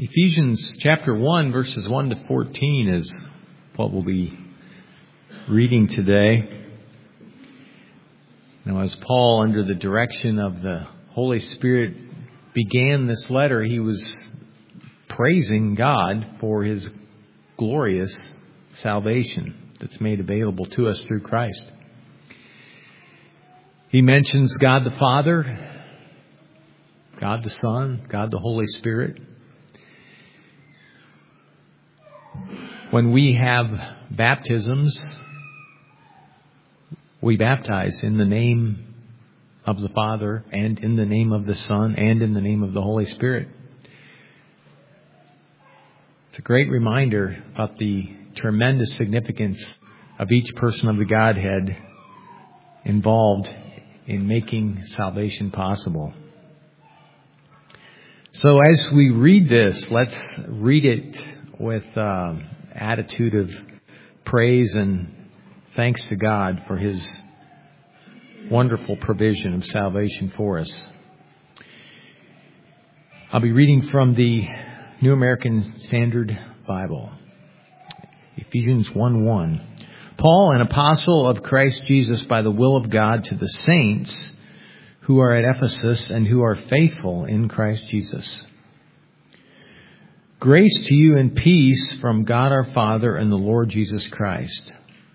Ephesians chapter 1, verses 1 to 14 is what we'll be reading today. Now, as Paul, under the direction of the Holy Spirit, began this letter, he was praising God for His glorious salvation that's made available to us through Christ. He mentions God the Father, God the Son, God the Holy Spirit. When we have baptisms, we baptize in the name of the Father and in the name of the Son and in the name of the Holy Spirit. It's a great reminder about the tremendous significance of each person of the Godhead involved in making salvation possible. So as we read this, let's read it with attitude of praise and thanks to God for His wonderful provision of salvation for us. I'll be reading from the New American Standard Bible. Ephesians 1:1. Paul, an apostle of Christ Jesus by the will of God, to the saints who are at Ephesus and who are faithful in Christ Jesus. Grace to you and peace from God our Father and the Lord Jesus Christ.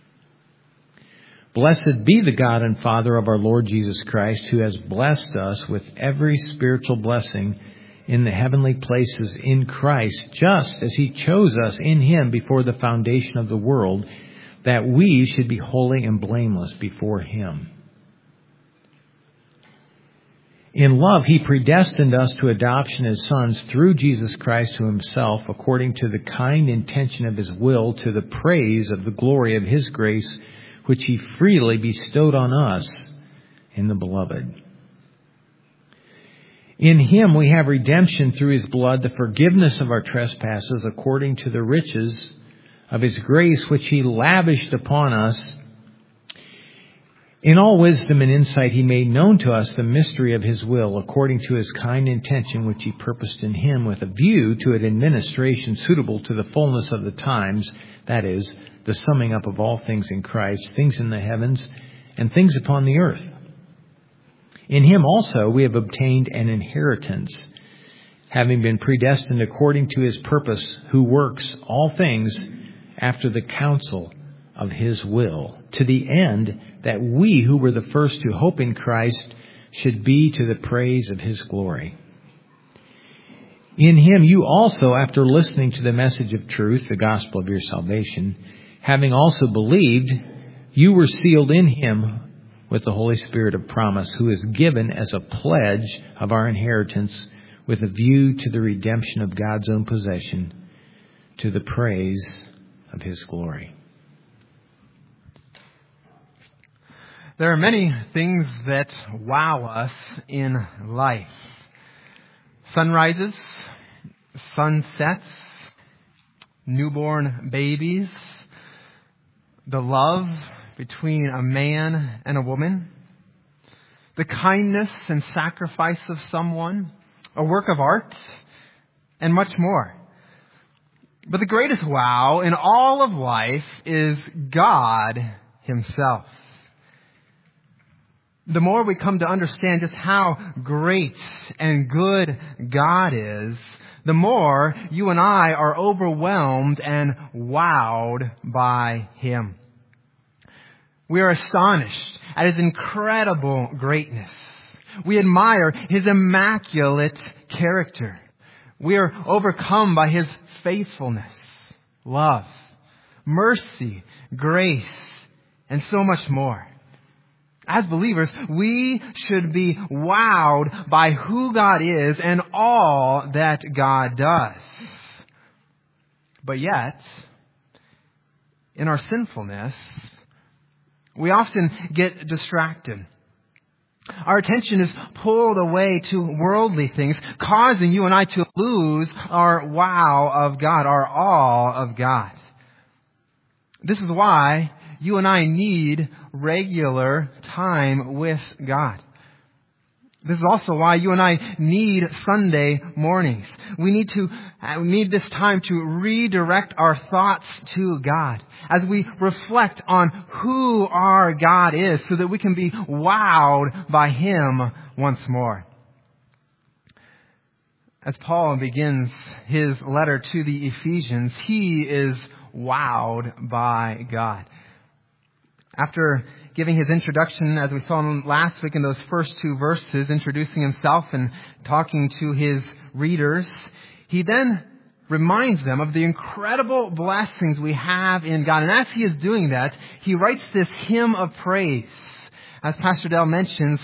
Blessed be the God and Father of our Lord Jesus Christ, who has blessed us with every spiritual blessing in the heavenly places in Christ, just as He chose us in Him before the foundation of the world, that we should be holy and blameless before Him. In love, He predestined us to adoption as sons through Jesus Christ to Himself, according to the kind intention of His will, to the praise of the glory of His grace, which He freely bestowed on us in the Beloved. In Him we have redemption through His blood, the forgiveness of our trespasses, according to the riches of His grace, which He lavished upon us. In all wisdom and insight He made known to us the mystery of His will, according to His kind intention, which He purposed in Him, with a view to an administration suitable to the fullness of the times, that is, the summing up of all things in Christ, things in the heavens and things upon the earth. In Him also we have obtained an inheritance, having been predestined according to His purpose, who works all things after the counsel of His will, to the end that we who were the first to hope in Christ should be to the praise of His glory. In Him you also, after listening to the message of truth, the gospel of your salvation, having also believed, you were sealed in Him with the Holy Spirit of promise, who is given as a pledge of our inheritance, with a view to the redemption of God's own possession, to the praise of His glory. There are many things that wow us in life. Sunrises, sunsets, newborn babies, the love between a man and a woman, the kindness and sacrifice of someone, a work of art, and much more. But the greatest wow in all of life is God Himself. The more we come to understand just how great and good God is, the more you and I are overwhelmed and wowed by Him. We are astonished at His incredible greatness. We admire His immaculate character. We are overcome by His faithfulness, love, mercy, grace, and so much more. As believers, we should be wowed by who God is and all that God does. But yet, in our sinfulness, we often get distracted. Our attention is pulled away to worldly things, causing you and I to lose our wow of God, our awe of God. This is why you and I need regular time with God. This is also why you and I need Sunday mornings. We need this time to redirect our thoughts to God as we reflect on who our God is so that we can be wowed by Him once more. As Paul begins his letter to the Ephesians, he is wowed by God. After giving his introduction, as we saw last week in those first two verses, introducing himself and talking to his readers, he then reminds them of the incredible blessings we have in God. And as he is doing that, he writes this hymn of praise. As Pastor Dell mentioned,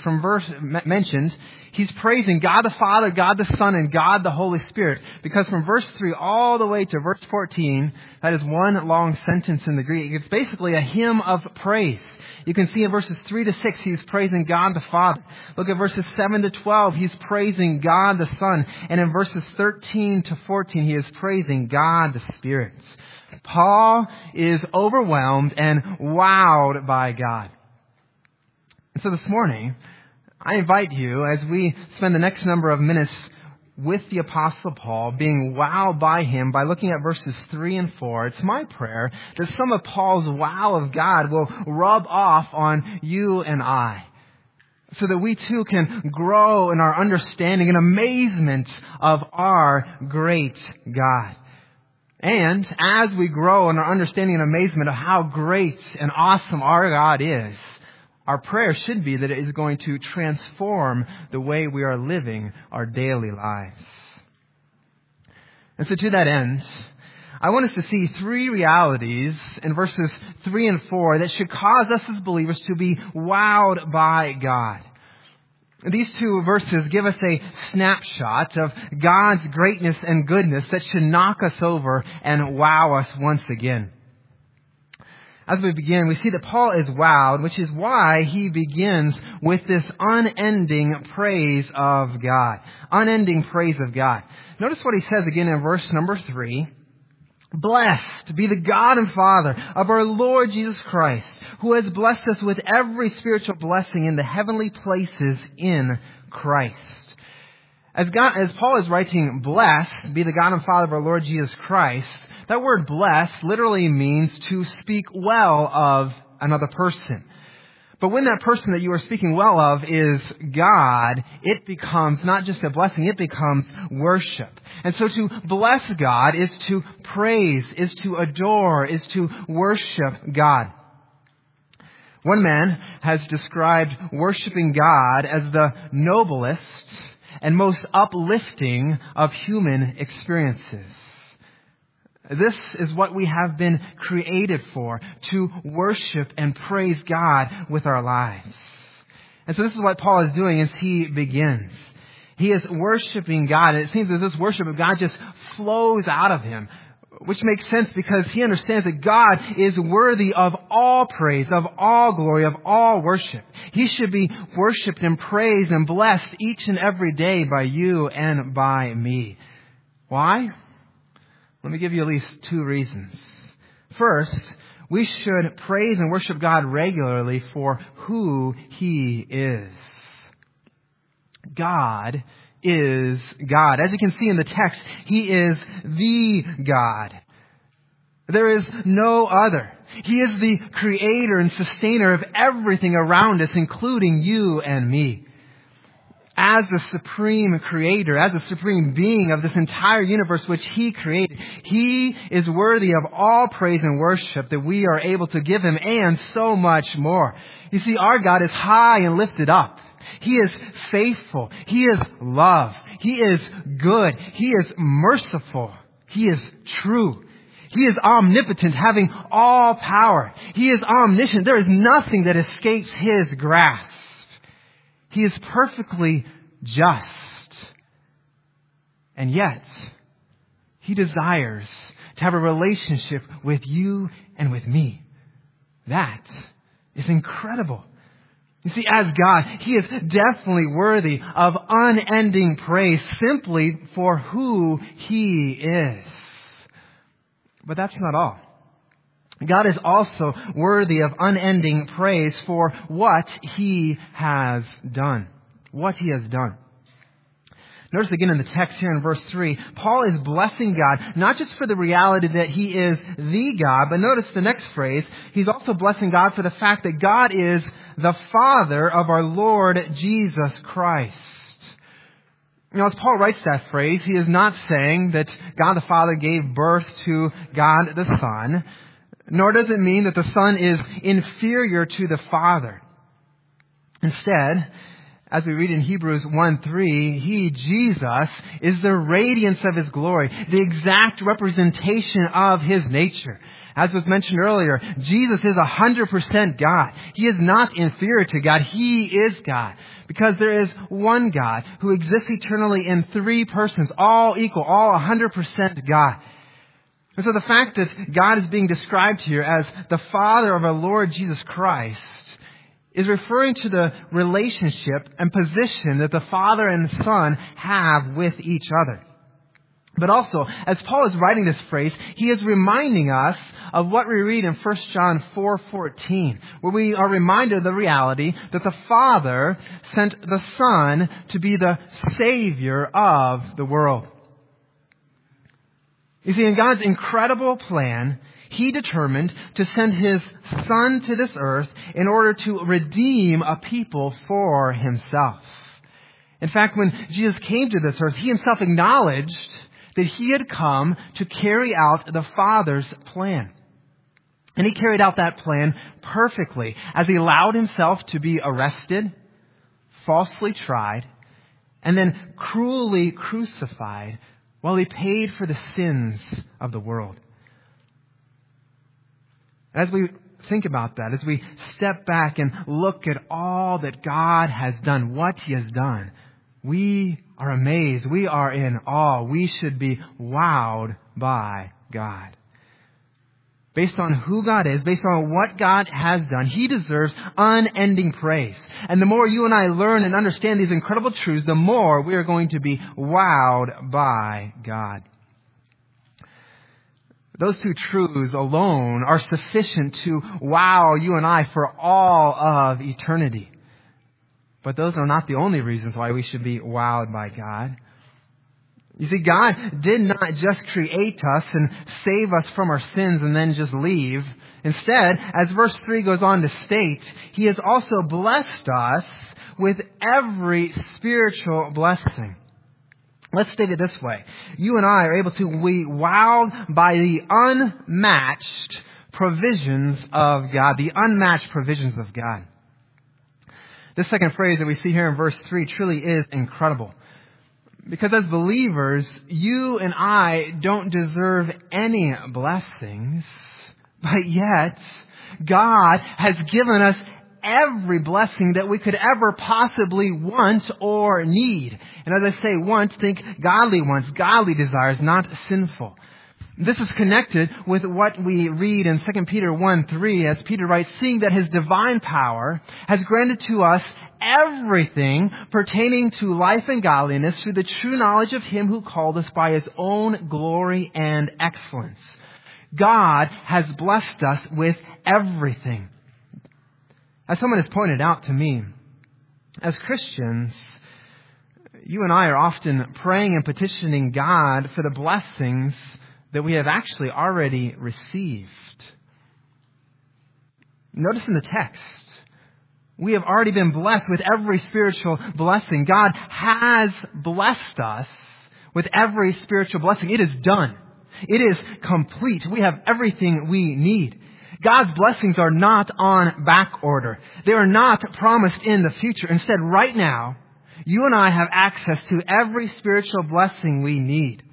he's praising God the Father, God the Son, and God the Holy Spirit. Because from verse 3 all the way to verse 14, that is one long sentence in the Greek. It's basically a hymn of praise. You can see in verses 3 to 6, he's praising God the Father. Look at verses 7 to 12, he's praising God the Son. And in verses 13 to 14, he is praising God the Spirit. Paul is overwhelmed and wowed by God. And so this morning, I invite you, as we spend the next number of minutes with the Apostle Paul, being wowed by him by looking at verses 3 and 4, it's my prayer that some of Paul's wow of God will rub off on you and I, so that we too can grow in our understanding and amazement of our great God. And as we grow in our understanding and amazement of how great and awesome our God is, our prayer should be that it is going to transform the way we are living our daily lives. And so to that end, I want us to see three realities in verses 3 and 4 that should cause us as believers to be wowed by God. These two verses give us a snapshot of God's greatness and goodness that should knock us over and wow us once again. As we begin, we see that Paul is wowed, which is why he begins with this unending praise of God. Unending praise of God. Notice what he says again in verse number 3. Blessed be the God and Father of our Lord Jesus Christ, who has blessed us with every spiritual blessing in the heavenly places in Christ. As Paul is writing, blessed be the God and Father of our Lord Jesus Christ, that word blessed literally means to speak well of another person. But when that person that you are speaking well of is God, it becomes not just a blessing, it becomes worship. And so to bless God is to praise, is to adore, is to worship God. One man has described worshiping God as the noblest and most uplifting of human experiences. This is what we have been created for, to worship and praise God with our lives. And so this is what Paul is doing as he begins. He is worshiping God, and it seems that this worship of God just flows out of him, which makes sense because he understands that God is worthy of all praise, of all glory, of all worship. He should be worshiped and praised and blessed each and every day by you and by me. Why? Let me give you at least two reasons. First, we should praise and worship God regularly for who He is. God is God. As you can see in the text, He is the God. There is no other. He is the creator and sustainer of everything around us, including you and me. As the supreme creator, as the supreme being of this entire universe which He created, He is worthy of all praise and worship that we are able to give Him, and so much more. You see, our God is high and lifted up. He is faithful. He is love. He is good. He is merciful. He is true. He is omnipotent, having all power. He is omniscient. There is nothing that escapes His grasp. He is perfectly just. And yet, He desires to have a relationship with you and with me. That is incredible. You see, as God, He is definitely worthy of unending praise simply for who He is. But that's not all. God is also worthy of unending praise for what He has done. what He has done. Notice again in the text here in verse 3, Paul is blessing God, not just for the reality that He is the God, but notice the next phrase, he's also blessing God for the fact that God is the Father of our Lord Jesus Christ. As Paul writes that phrase, he is not saying that God the Father gave birth to God the Son, nor does it mean that the Son is inferior to the Father. Instead, as we read in Hebrews 1:3, He, Jesus, is the radiance of His glory, the exact representation of His nature. As was mentioned earlier, Jesus is 100% God. He is not inferior to God. He is God. Because there is one God who exists eternally in three persons, all equal, all 100% God. And so the fact that God is being described here as the Father of our Lord Jesus Christ is referring to the relationship and position that the Father and the Son have with each other. But also, as Paul is writing this phrase, he is reminding us of what we read in 1 John 4:14, where we are reminded of the reality that the Father sent the Son to be the Savior of the world. You see, in God's incredible plan, He determined to send His Son to this earth in order to redeem a people for Himself. In fact, when Jesus came to this earth, He Himself acknowledged that He had come to carry out the Father's plan. And He carried out that plan perfectly as He allowed Himself to be arrested, falsely tried, and then cruelly crucified while He paid for the sins of the world. As we think about that, as we step back and look at all that God has done, what He has done, we are amazed. We are in awe. We should be wowed by God. Based on who God is, based on what God has done, He deserves unending praise. And the more you and I learn and understand these incredible truths, the more we are going to be wowed by God. Those two truths alone are sufficient to wow you and I for all of eternity. But those are not the only reasons why we should be wowed by God. You see, God did not just create us and save us from our sins and then just leave. Instead, as verse 3 goes on to state, He has also blessed us with every spiritual blessing. Let's state it this way. You and I are able to be wowed by the unmatched provisions of God. The unmatched provisions of God. This second phrase that we see here in verse 3 truly is incredible. Because as believers, you and I don't deserve any blessings, but yet God has given us every blessing that we could ever possibly want or need. And as I say want, think godly wants, godly desires, not sinful. This is connected with what we read in 2 Peter 1:3, as Peter writes, seeing that His divine power has granted to us everything pertaining to life and godliness through the true knowledge of Him who called us by His own glory and excellence. God has blessed us with everything. As someone has pointed out to me, as Christians, you and I are often praying and petitioning God for the blessings that we have actually already received. Notice in the text, we have already been blessed with every spiritual blessing. God has blessed us with every spiritual blessing. It is done. It is complete. We have everything we need. God's blessings are not on back order. They are not promised in the future. Instead, right now, you and I have access to every spiritual blessing we need.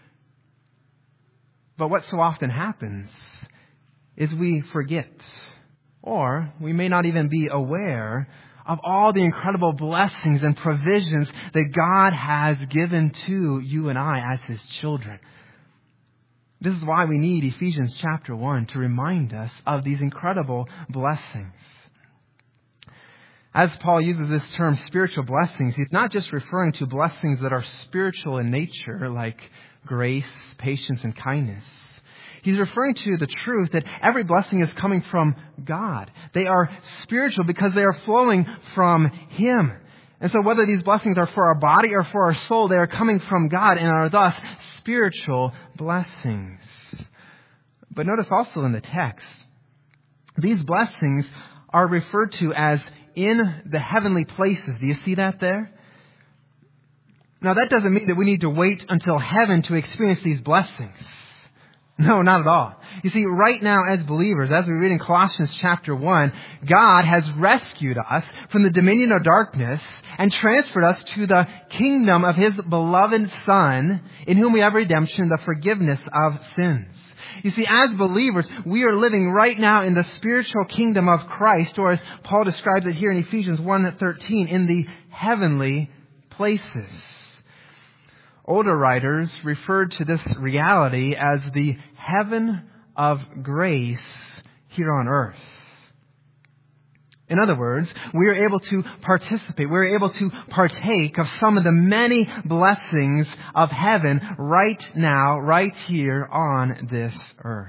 But what so often happens is we forget, or we may not even be aware of all the incredible blessings and provisions that God has given to you and I as His children. This is why we need Ephesians chapter 1 to remind us of these incredible blessings. As Paul uses this term spiritual blessings, he's not just referring to blessings that are spiritual in nature, like grace, patience, and kindness. He's referring to the truth that every blessing is coming from God. They are spiritual because they are flowing from Him. And so whether these blessings are for our body or for our soul, they are coming from God and are thus spiritual blessings. But notice also in the text, these blessings are referred to as in the heavenly places. Do you see that there? Now that doesn't mean that we need to wait until heaven to experience these blessings. No, not at all. You see, right now as believers, as we read in Colossians chapter 1, God has rescued us from the dominion of darkness and transferred us to the kingdom of His beloved Son, in whom we have redemption, the forgiveness of sins. You see, as believers, we are living right now in the spiritual kingdom of Christ, or as Paul describes it here in Ephesians 1:13, in the heavenly places. Older writers referred to this reality as the heaven of grace here on earth. In other words, we are able to participate, we're able to partake of some of the many blessings of heaven right now, right here on this earth.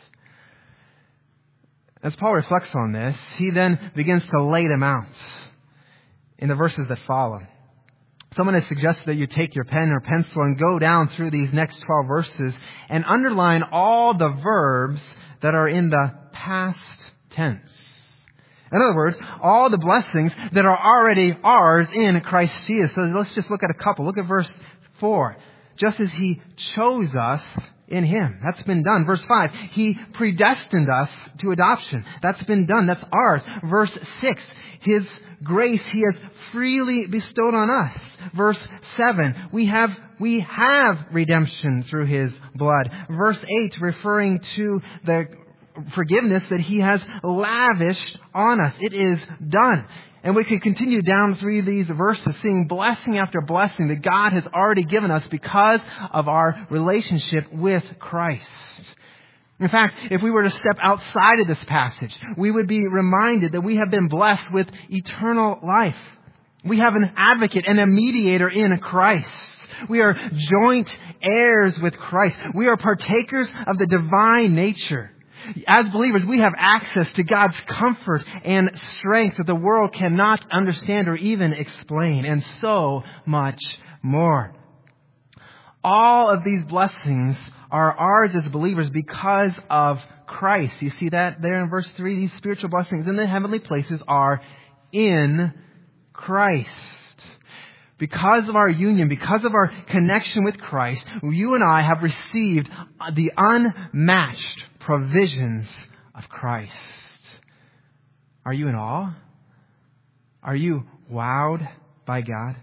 As Paul reflects on this, he then begins to lay them out in the verses that follow. Someone has suggested that you take your pen or pencil and go down through these next 12 verses and underline all the verbs that are in the past tense. In other words, all the blessings that are already ours in Christ Jesus. So let's just look at a couple. Look at verse 4. Just as He chose us in Him. That's been done. Verse 5. He predestined us to adoption. That's been done. That's ours. Verse 6. His grace He has freely bestowed on us. Verse 7, we have redemption through His blood. Verse 8, referring to the forgiveness that He has lavished on us. It is done. And we can continue down through these verses, seeing blessing after blessing that God has already given us because of our relationship with Christ. In fact, if we were to step outside of this passage, we would be reminded that we have been blessed with eternal life. We have an advocate and a mediator in Christ. We are joint heirs with Christ. We are partakers of the divine nature. As believers, we have access to God's comfort and strength that the world cannot understand or even explain, and so much more. All of these blessings are ours as believers because of Christ. You see that there in verse 3? These spiritual blessings in the heavenly places are in Christ. Because of our union, because of our connection with Christ, you and I have received the unmatched provisions of Christ. Are you in awe? Are you wowed by God?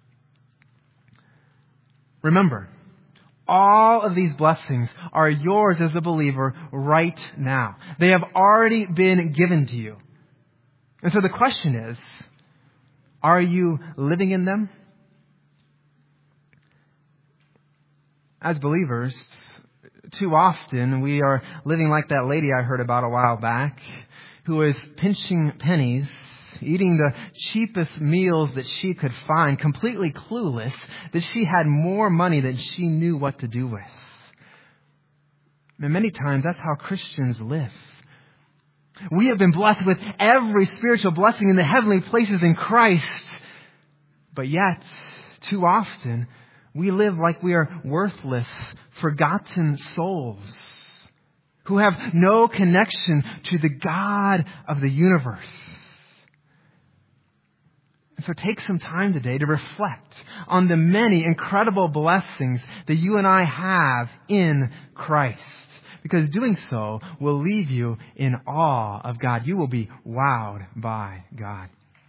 Remember, all of these blessings are yours as a believer right now. They have already been given to you. And so the question is, are you living in them? As believers, too often we are living like that lady I heard about a while back who was pinching pennies, eating the cheapest meals that she could find, completely clueless that she had more money than she knew what to do with. And many times that's how Christians live. We have been blessed with every spiritual blessing in the heavenly places in Christ. But yet, too often, we live like we are worthless, forgotten souls who have no connection to the God of the universe. So take some time today to reflect on the many incredible blessings that you and I have in Christ. Because doing so will leave you in awe of God. You will be wowed by God.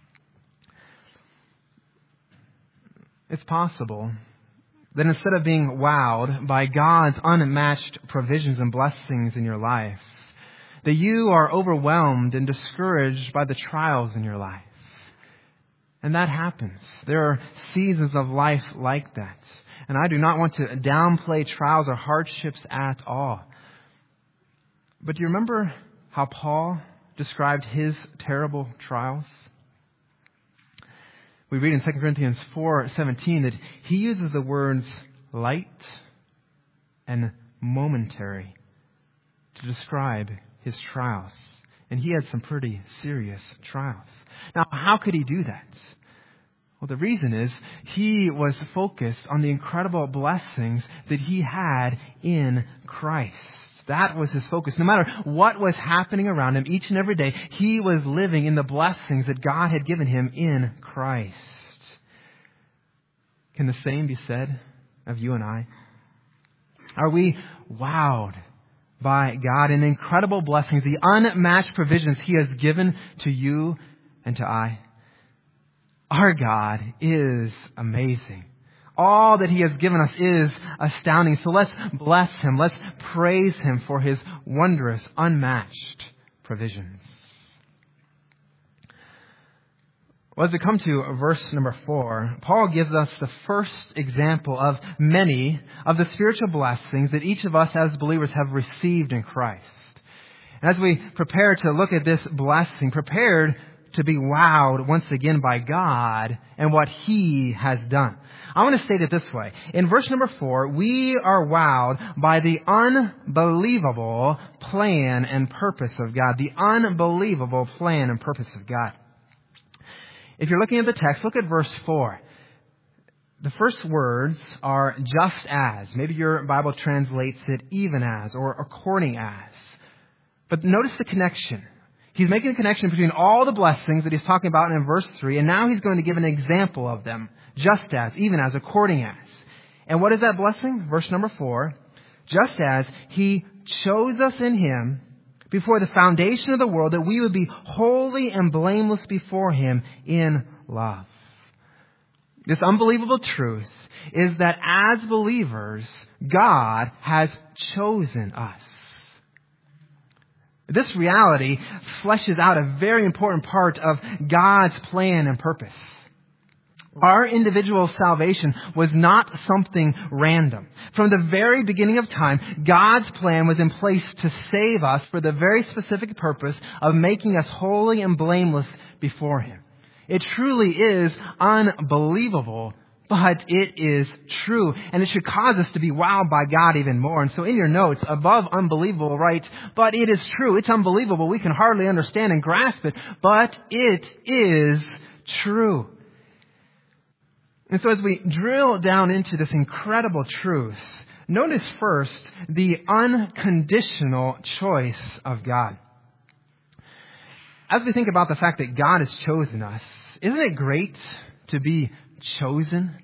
It's possible that instead of being wowed by God's unmatched provisions and blessings in your life, that you are overwhelmed and discouraged by the trials in your life. And that happens. There are seasons of life like that. And I do not want to downplay trials or hardships at all. But do you remember how Paul described his terrible trials? We read in 2 Corinthians 4:17 that he uses the words light and momentary to describe his trials. And he had some pretty serious trials. Now, how could he do that? Well, the reason is he was focused on the incredible blessings that he had in Christ. That was his focus. No matter what was happening around him each and every day, he was living in the blessings that God had given him in Christ. Can the same be said of you and I? Are we wowed by God and incredible blessings, the unmatched provisions he has given to you and to I? Our God is amazing. All that he has given us is astounding. So let's bless him. Let's praise him for his wondrous, unmatched provisions. Well, as we come to verse number 4, Paul gives us the first example of many of the spiritual blessings that each of us as believers have received in Christ. And as we prepare to look at this blessing, prepared to be wowed once again by God and what he has done. I want to state it this way. In verse number 4, we are wowed by the unbelievable plan and purpose of God. The unbelievable plan and purpose of God. If you're looking at the text, look at verse 4. The first words are just as. Maybe your Bible translates it even as or according as. But notice the connection. He's making a connection between all the blessings that he's talking about in verse 3, and now he's going to give an example of them. Just as, even as, according as. And what is that blessing? Verse number 4. Just as he chose us in him before the foundation of the world, that we would be holy and blameless before him in love. This unbelievable truth is that as believers, God has chosen us. This reality fleshes out a very important part of God's plan and purpose. Our individual salvation was not something random. From the very beginning of time, God's plan was in place to save us for the very specific purpose of making us holy and blameless before him. It truly is unbelievable, but it is true. And it should cause us to be wowed by God even more. And so in your notes, above unbelievable, write, but it is true. It's unbelievable. We can hardly understand and grasp it, but it is true. And so as we drill down into this incredible truth, notice first the unconditional choice of God. As we think about the fact that God has chosen us, isn't it great to be chosen?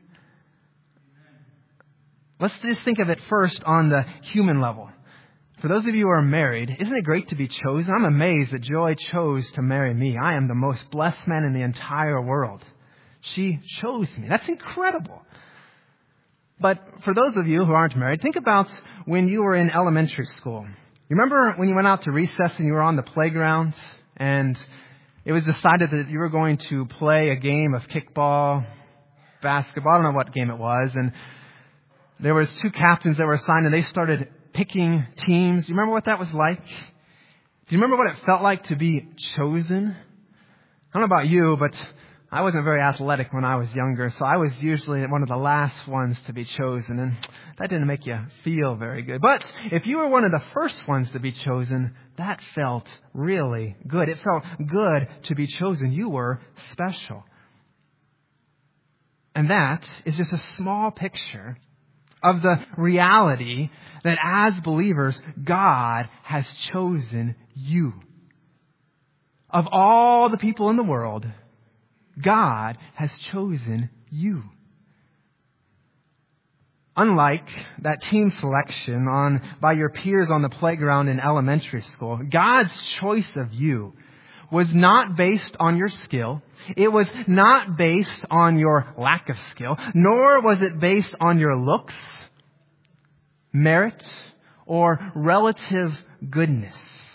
Let's just think of it first on the human level. For those of you who are married, isn't it great to be chosen? I'm amazed that Joy chose to marry me. I am the most blessed man in the entire world. She chose me. That's incredible. But for those of you who aren't married, think about when you were in elementary school. You remember when you went out to recess and you were on the playground and it was decided that you were going to play a game of kickball, basketball, I don't know what game it was, and there was 2 captains that were assigned and they started picking teams. Do you remember what that was like? Do you remember what it felt like to be chosen? I don't know about you, but I wasn't very athletic when I was younger, so I was usually one of the last ones to be chosen, and that didn't make you feel very good. But if you were one of the first ones to be chosen, that felt really good. It felt good to be chosen. You were special. And that is just a small picture of the reality that as believers, God has chosen you. Of all the people in the world, God has chosen you. Unlike that team selection by your peers on the playground in elementary school, God's choice of you was not based on your skill. It was not based on your lack of skill, nor was it based on your looks, merit, or relative goodness.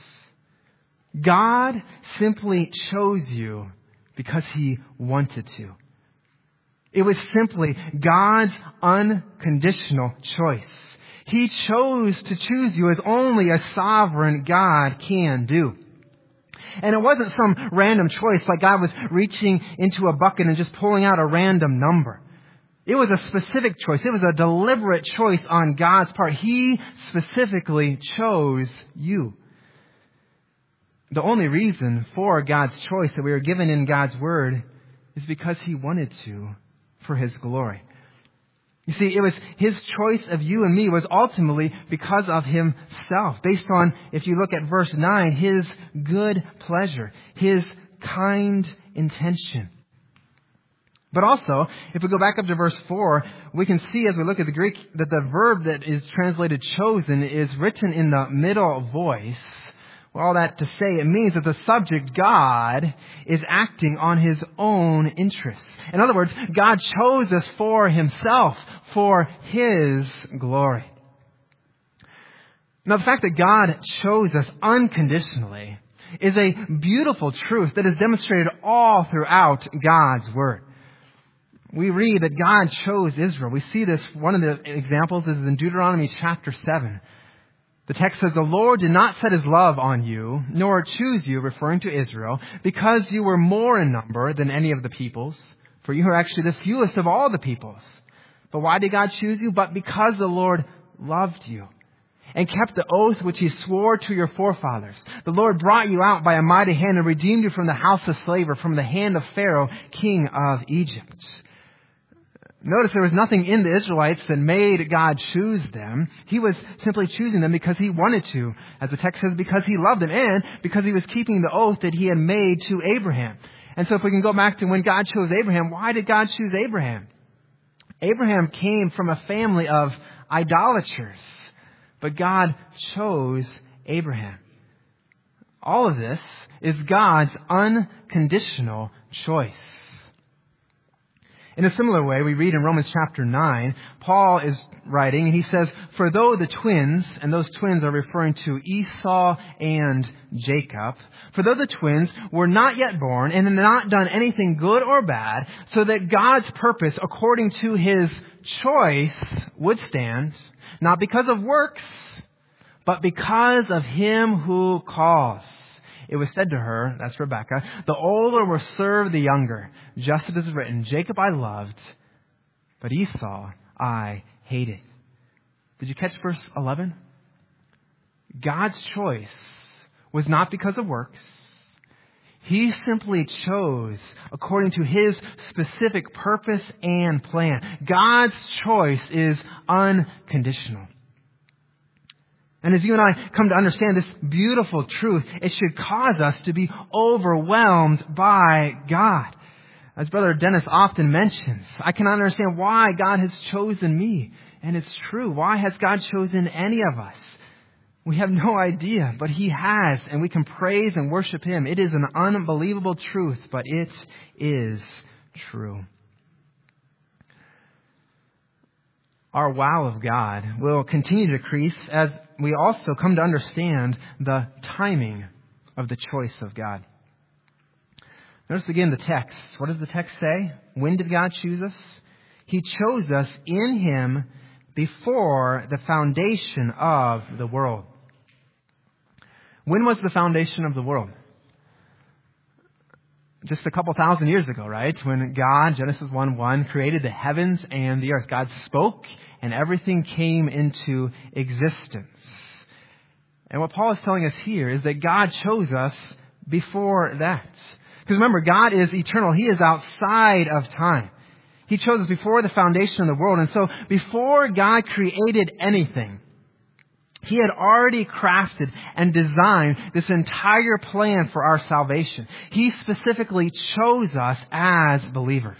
God simply chose you because he wanted to. It was simply God's unconditional choice. He chose to choose you as only a sovereign God can do. And it wasn't some random choice like God was reaching into a bucket and just pulling out a random number. It was a specific choice. It was a deliberate choice on God's part. He specifically chose you. The only reason for God's choice that we are given in God's Word is because He wanted to for His glory. You see, it was His choice of you and me was ultimately because of Himself, based on, if you look at verse 9, His good pleasure, His kind intention. But also, if we go back up to verse 4, we can see as we look at the Greek that the verb that is translated chosen is written in the middle voice. Well, all that to say, it means that the subject, God, is acting on His own interests. In other words, God chose us for Himself, for His glory. Now, the fact that God chose us unconditionally is a beautiful truth that is demonstrated all throughout God's Word. We read that God chose Israel. We see this, one of the examples is in Deuteronomy chapter 7. The text says, "The Lord did not set His love on you, nor choose you," referring to Israel, "because you were more in number than any of the peoples, for you are actually the fewest of all the peoples. But why did God choose you? But because the Lord loved you and kept the oath which He swore to your forefathers. The Lord brought you out by a mighty hand and redeemed you from the house of slavery, from the hand of Pharaoh, king of Egypt." Notice there was nothing in the Israelites that made God choose them. He was simply choosing them because He wanted to. As the text says, because He loved them and because He was keeping the oath that He had made to Abraham. And so if we can go back to when God chose Abraham, why did God choose Abraham? Abraham came from a family of idolaters, but God chose Abraham. All of this is God's unconditional choice. In a similar way, we read in Romans chapter 9, Paul is writing, and he says, "For though the twins," and those twins are referring to Esau and Jacob, "for though the twins were not yet born and had not done anything good or bad, so that God's purpose according to His choice would stand, not because of works, but because of Him who calls. It was said to her," that's Rebekah, "the older will serve the younger. Just as it is written, Jacob I loved, but Esau I hated." Did you catch verse 11? God's choice was not because of works. He simply chose according to His specific purpose and plan. God's choice is unconditional. And as you and I come to understand this beautiful truth, it should cause us to be overwhelmed by God. As Brother Dennis often mentions, I cannot understand why God has chosen me. And it's true. Why has God chosen any of us? We have no idea, but He has, and we can praise and worship Him. It is an unbelievable truth, but it is true. Our wow of God will continue to decrease as we also come to understand the timing of the choice of God. Notice again the text. What does the text say? When did God choose us? He chose us in Him before the foundation of the world. When was the foundation of the world? Just a couple thousand years ago, right? When God, Genesis 1:1, created the heavens and the earth. God spoke and everything came into existence. And what Paul is telling us here is that God chose us before that. Because remember, God is eternal. He is outside of time. He chose us before the foundation of the world. And so before God created anything, He had already crafted and designed this entire plan for our salvation. He specifically chose us as believers.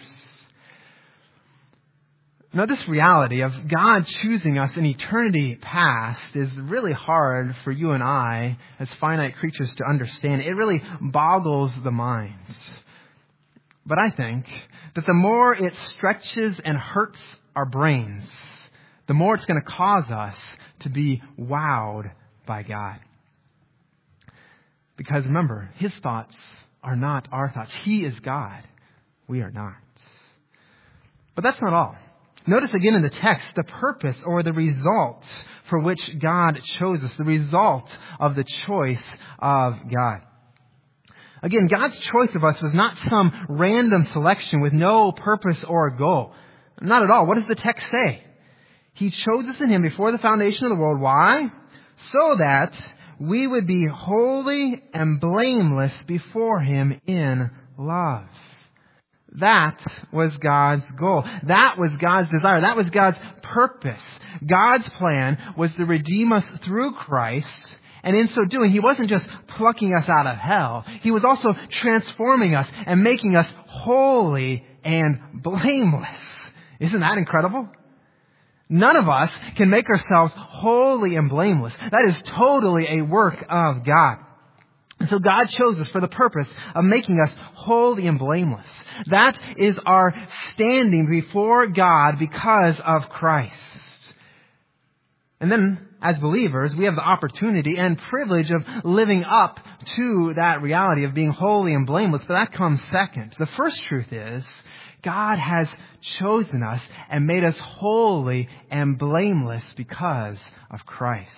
Now, this reality of God choosing us in eternity past is really hard for you and I, as finite creatures, to understand. It really boggles the minds. But I think that the more it stretches and hurts our brains, the more it's going to cause us to be wowed by God. Because remember, His thoughts are not our thoughts. He is God. We are not. But that's not all. Notice again in the text the purpose or the result for which God chose us, the result of the choice of God. Again, God's choice of us was not some random selection with no purpose or goal. Not at all. What does the text say? He chose us in Him before the foundation of the world. Why? So that we would be holy and blameless before Him in love. That was God's goal. That was God's desire. That was God's purpose. God's plan was to redeem us through Christ. And in so doing, He wasn't just plucking us out of hell. He was also transforming us and making us holy and blameless. Isn't that incredible? None of us can make ourselves holy and blameless. That is totally a work of God. And so God chose us for the purpose of making us holy and blameless. That is our standing before God because of Christ. And then, as believers, we have the opportunity and privilege of living up to that reality of being holy and blameless. But that comes second. The first truth is, God has chosen us and made us holy and blameless because of Christ.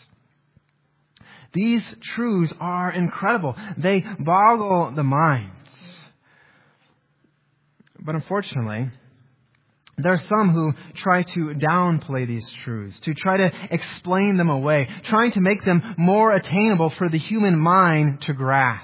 These truths are incredible. They boggle the mind. But unfortunately, there are some who try to downplay these truths, to try to explain them away, trying to make them more attainable for the human mind to grasp.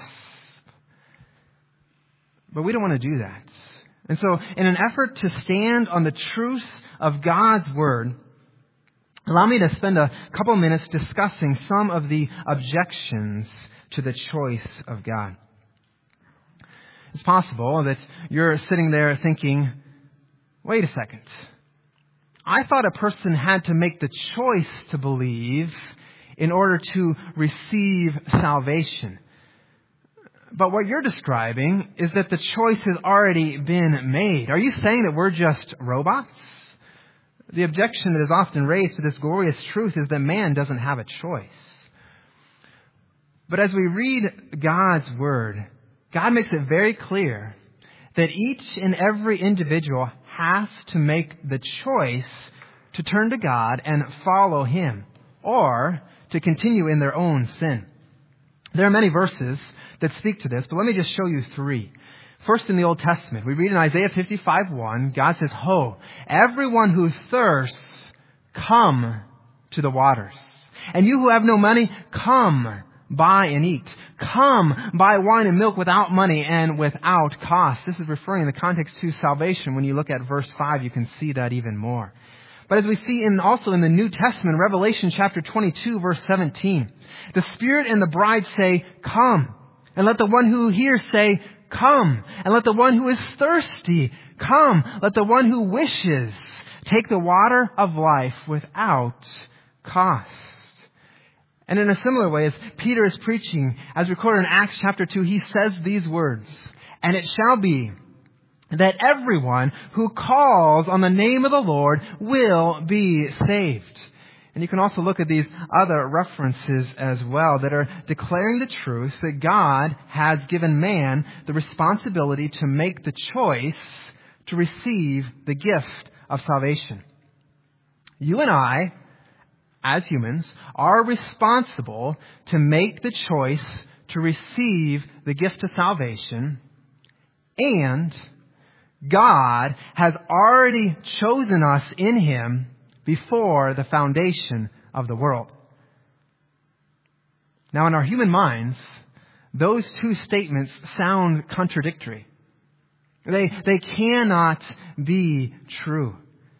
But we don't want to do that. And so, in an effort to stand on the truth of God's Word, allow me to spend a couple minutes discussing some of the objections to the choice of God. It's possible that you're sitting there thinking, wait a second. I thought a person had to make the choice to believe in order to receive salvation. But what you're describing is that the choice has already been made. Are you saying that we're just robots? The objection that is often raised to this glorious truth is that man doesn't have a choice. But as we read God's Word, God makes it very clear that each and every individual has to make the choice to turn to God and follow Him, or to continue in their own sin. There are many verses that speak to this, but let me just show you three. First, in the Old Testament, we read in Isaiah 55:1, God says, "Ho, everyone who thirsts, come to the waters. And you who have no money, come, buy and eat. Come, buy wine and milk without money and without cost." This is referring in the context to salvation. When you look at verse 5, you can see that even more. But as we see also in the New Testament, Revelation chapter 22, verse 17, the Spirit and the bride say, "Come." And let the one who hears say, "Come." And let the one who is thirsty come. Let the one who wishes take the water of life without cost. And in a similar way, as Peter is preaching, as recorded in Acts chapter 2, he says these words, "And it shall be that everyone who calls on the name of the Lord will be saved." And you can also look at these other references as well that are declaring the truth that God has given man the responsibility to make the choice to receive the gift of salvation. You and I, as humans, are responsible to make the choice to receive the gift of salvation, and God has already chosen us in Him before the foundation of the world. Now, in our human minds, those two statements sound contradictory. They cannot be true.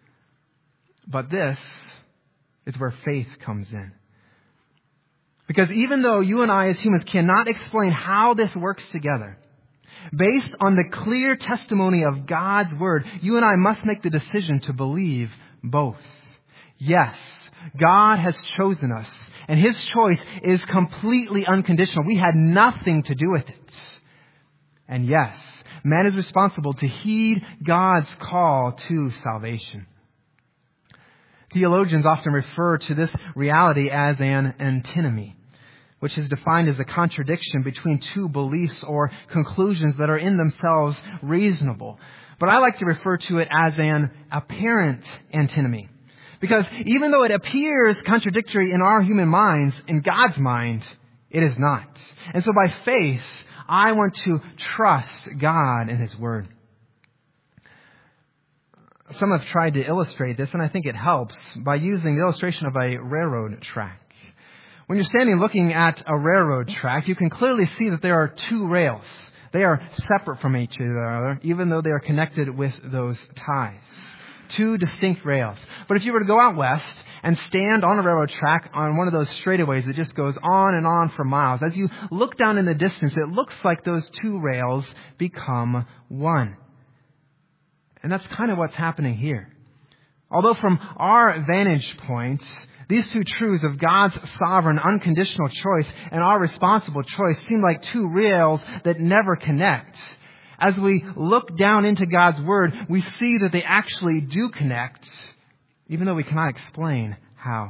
But this is where faith comes in. Because even though you and I as humans cannot explain how this works together, based on the clear testimony of God's Word, you and I must make the decision to believe both. Yes, God has chosen us, and His choice is completely unconditional. We had nothing to do with it. And yes, man is responsible to heed God's call to salvation. Theologians often refer to this reality as an antinomy, which is defined as a contradiction between two beliefs or conclusions that are in themselves reasonable. But I like to refer to it as an apparent antinomy. Because even though it appears contradictory in our human minds, in God's mind, it is not. And so by faith, I want to trust God and His Word. Some have tried to illustrate this, and I think it helps, by using the illustration of a railroad track. When you're standing looking at a railroad track, you can clearly see that there are two rails They are separate from each other, even though they are connected with those ties. Two distinct rails. But if you were to go out west and stand on a railroad track on one of those straightaways that just goes on and on for miles, as you look down in the distance, it looks like those two rails become one. And that's kind of what's happening here. Although from our vantage point, these two truths of God's sovereign, unconditional choice and our responsible choice seem like two rails that never connect. As we look down into God's Word, we see that they actually do connect, even though we cannot explain how.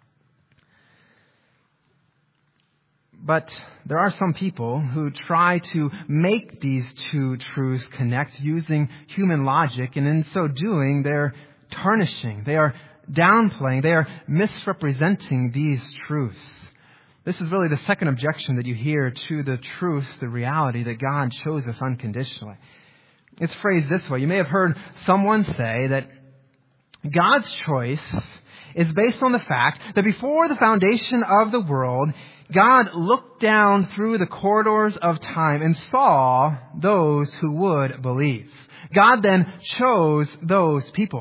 But there are some people who try to make these two truths connect using human logic, and in so doing, they're tarnishing, they are downplaying, they are misrepresenting these truths. This is really the second objection that you hear to the truth, the reality that God chose us unconditionally. It's phrased this way. You may have heard someone say that God's choice is based on the fact that before the foundation of the world, God looked down through the corridors of time and saw those who would believe. God then chose those people.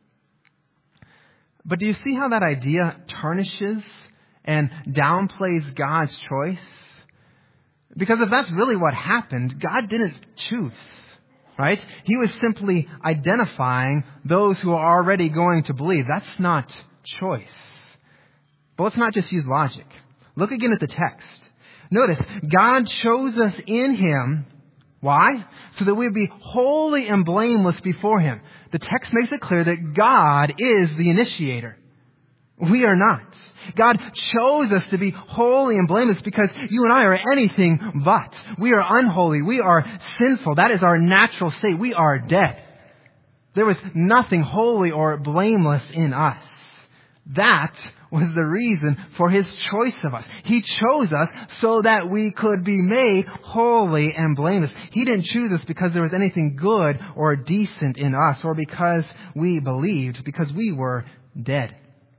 But do you see how that idea tarnishes and downplays God's choice? Because if that's really what happened, God didn't choose, right? He was simply identifying those who are already going to believe. That's not choice. But let's not just use logic. Look again at the text. Notice, God chose us in Him. Why? So that we would be holy and blameless before Him. The text makes it clear that God is the initiator. We are not. God chose us to be holy and blameless because you and I are anything but. We are unholy. We are sinful. That is our natural state. We are dead. There was nothing holy or blameless in us. That was the reason for His choice of us. He chose us so that we could be made holy and blameless. He didn't choose us because there was anything good or decent in us or because we believed, because we were dead.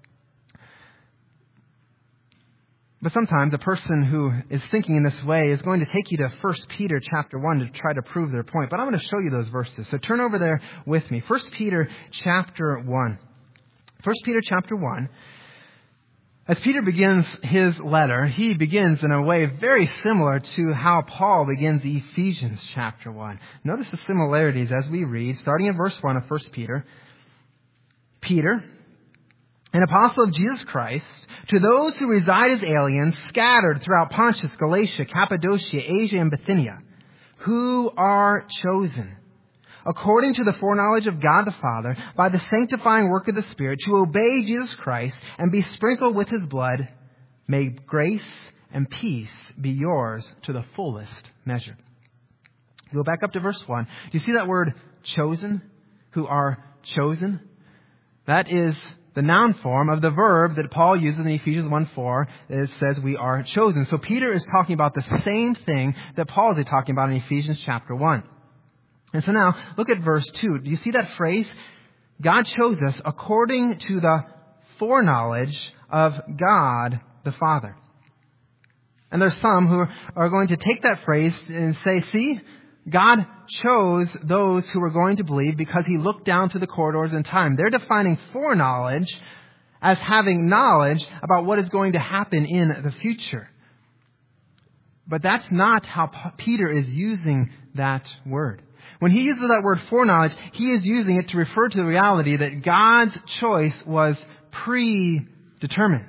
But sometimes a person who is thinking in this way is going to take you to 1 Peter chapter 1 to try to prove their point. But I'm going to show you those verses. So turn over there with me. 1 Peter chapter 1. 1 Peter chapter 1. As Peter begins his letter, he begins in a way very similar to how Paul begins Ephesians chapter 1. Notice the similarities as we read, starting in verse 1 of 1 Peter. Peter, an apostle of Jesus Christ, to those who reside as aliens scattered throughout Pontus, Galatia, Cappadocia, Asia, and Bithynia, who are chosen, according to the foreknowledge of God the Father, by the sanctifying work of the Spirit, to obey Jesus Christ and be sprinkled with His blood, may grace and peace be yours to the fullest measure. Go back up to verse 1. Do you see that word chosen? Who are chosen? That is the noun form of the verb that Paul uses in Ephesians 1:4. It says we are chosen. So Peter is talking about the same thing that Paul is talking about in Ephesians chapter 1. And so now, look at verse 2. Do you see that phrase? God chose us according to the foreknowledge of God the Father. And there's some who are going to take that phrase and say, see, God chose those who were going to believe because He looked down through the corridors in time. They're defining foreknowledge as having knowledge about what is going to happen in the future. But that's not how Peter is using that word. When he uses that word foreknowledge, he is using it to refer to the reality that God's choice was predetermined.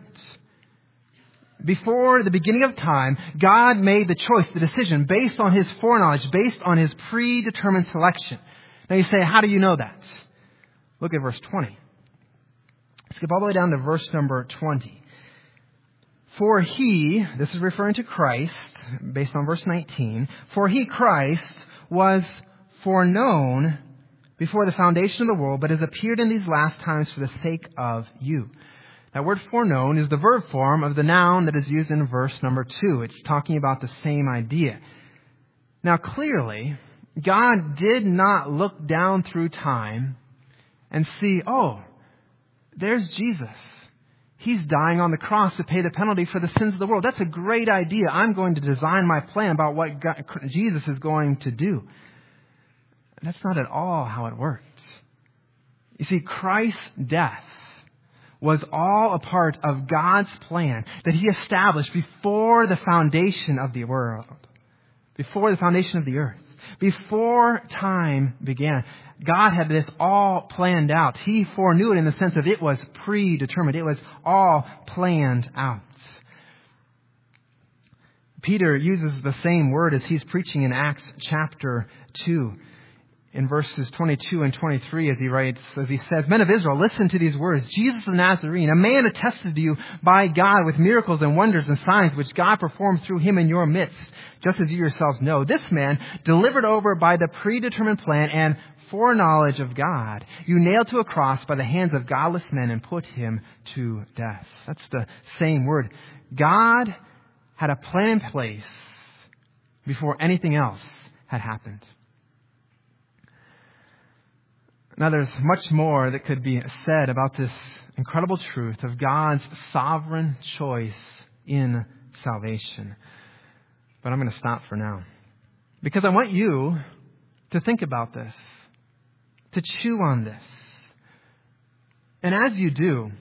Before the beginning of time, God made the choice, the decision, based on His foreknowledge, based on His predetermined selection. Now you say, how do you know that? Look at verse 20. Skip all the way down to verse number 20. For He, this is referring to Christ, based on verse 19, for He, Christ, was foreknown before the foundation of the world, but has appeared in these last times for the sake of you. That word foreknown is the verb form of the noun that is used in verse number 2. It's talking about the same idea. Now clearly, God did not look down through time and see, oh, there's Jesus. He's dying on the cross to pay the penalty for the sins of the world. That's a great idea. I'm going to design my plan about what Jesus is going to do. That's not at all how it works. You see, Christ's death was all a part of God's plan that He established before the foundation of the world, before the foundation of the earth, before time began. God had this all planned out. He foreknew it in the sense of it was predetermined. It was all planned out. Peter uses the same word as he's preaching in Acts chapter 2. In verses 22 and 23, as he says, "Men of Israel, listen to these words. Jesus the Nazarene, a man attested to you by God with miracles and wonders and signs which God performed through him in your midst, just as you yourselves know. This man, delivered over by the predetermined plan and foreknowledge of God, you nailed to a cross by the hands of godless men and put him to death." That's the same word. God had a plan in place before anything else had happened. Now, there's much more that could be said about this incredible truth of God's sovereign choice in salvation. But I'm going to stop for now, because I want you to think about this, to chew on this. And as you do,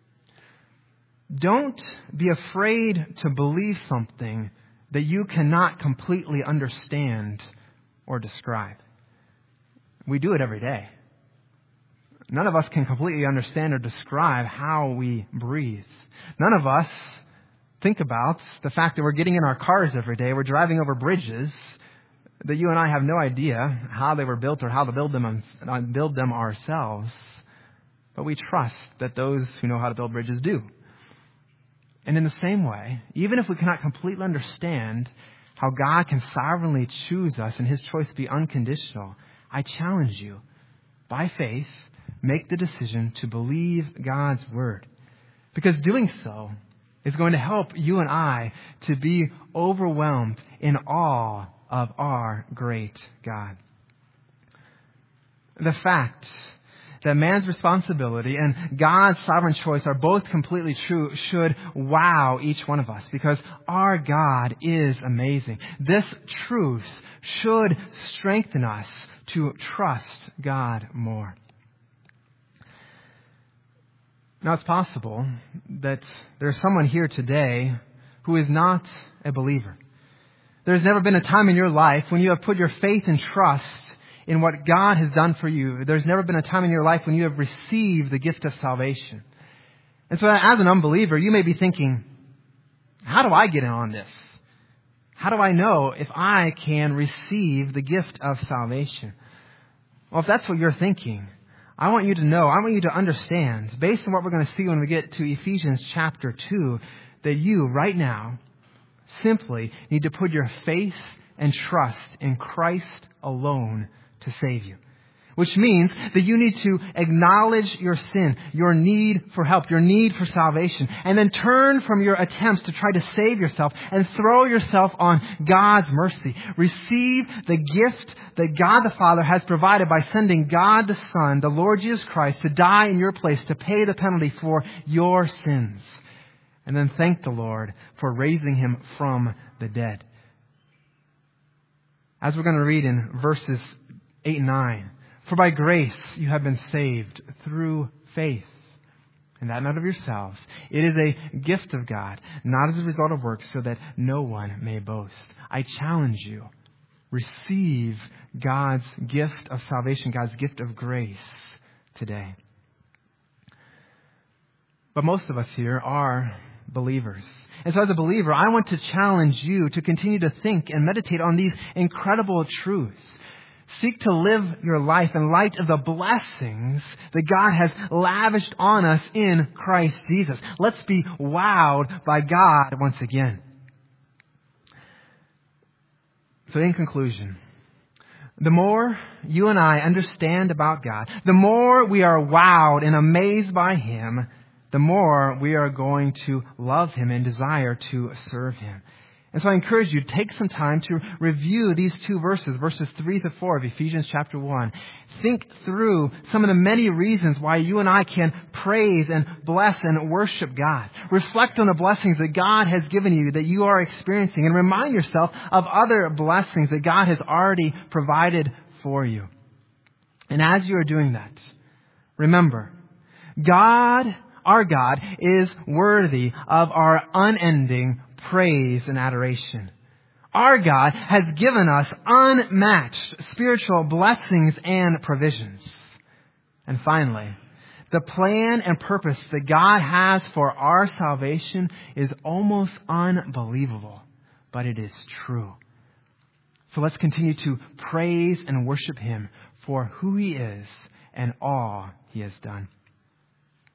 don't be afraid to believe something that you cannot completely understand or describe. We do it every day. None of us can completely understand or describe how we breathe. None of us think about the fact that we're getting in our cars every day, we're driving over bridges that you and I have no idea how they were built or how to build them ourselves. But we trust that those who know how to build bridges do. And in the same way, even if we cannot completely understand how God can sovereignly choose us and His choice be unconditional, I challenge you, by faith, make the decision to believe God's Word. Because doing so is going to help you and I to be overwhelmed in awe of our great God. The fact that man's responsibility and God's sovereign choice are both completely true should wow each one of us, because our God is amazing. This truth should strengthen us to trust God more. Now, it's possible that there's someone here today who is not a believer. There's never been a time in your life when you have put your faith and trust in what God has done for you. There's never been a time in your life when you have received the gift of salvation. And so as an unbeliever, you may be thinking, how do I get in on this? How do I know if I can receive the gift of salvation? Well, if that's what you're thinking, I want you to know, I want you to understand, based on what we're going to see when we get to Ephesians chapter 2, that you, right now, simply need to put your faith and trust in Christ alone to save you. Which means that you need to acknowledge your sin, your need for help, your need for salvation, and then turn from your attempts to try to save yourself and throw yourself on God's mercy. Receive the gift that God the Father has provided by sending God the Son, the Lord Jesus Christ, to die in your place, to pay the penalty for your sins. And then thank the Lord for raising Him from the dead. As we're going to read in verses 8 and 9, "For by grace you have been saved through faith, and that not of yourselves. It is a gift of God, not as a result of works, so that no one may boast." I challenge you, receive God's gift of salvation, God's gift of grace today. But most of us here are believers. And so as a believer, I want to challenge you to continue to think and meditate on these incredible truths. Seek to live your life in light of the blessings that God has lavished on us in Christ Jesus. Let's be wowed by God once again. So in conclusion, the more you and I understand about God, the more we are wowed and amazed by Him, the more we are going to love Him and desire to serve Him. And so I encourage you, take some time to review these two verses 3 to 4 of Ephesians chapter 1. Think through some of the many reasons why you and I can praise and bless and worship God. Reflect on the blessings that God has given you, that you are experiencing, and remind yourself of other blessings that God has already provided for you. And as you are doing that, remember, God, our God, is worthy of our unending praise and adoration. Our God has given us unmatched spiritual blessings and provisions. And finally, the plan and purpose that God has for our salvation is almost unbelievable, but it is true. So let's continue to praise and worship Him for who He is and all He has done.